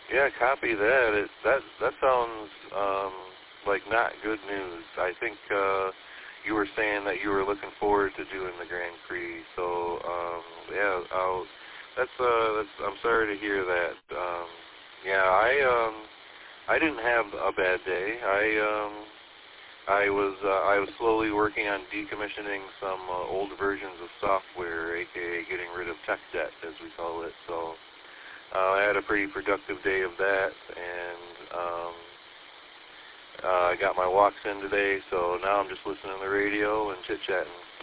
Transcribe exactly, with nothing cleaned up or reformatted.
Yeah, copy that. It, that that sounds um, like not good news. I think uh, you were saying that you were looking forward to doing the Grand Prix. So um, yeah, I'll, that's uh, that's. I'm sorry to hear that. Um, yeah, I um, I didn't have a bad day. I um, I was uh, I was slowly working on decommissioning some uh, old versions of software, aka getting rid of tech debt, as we call it. So. Uh, I had a pretty productive day of that, and um, uh, I got my walks in today, so now I'm just listening to the radio and chit-chatting.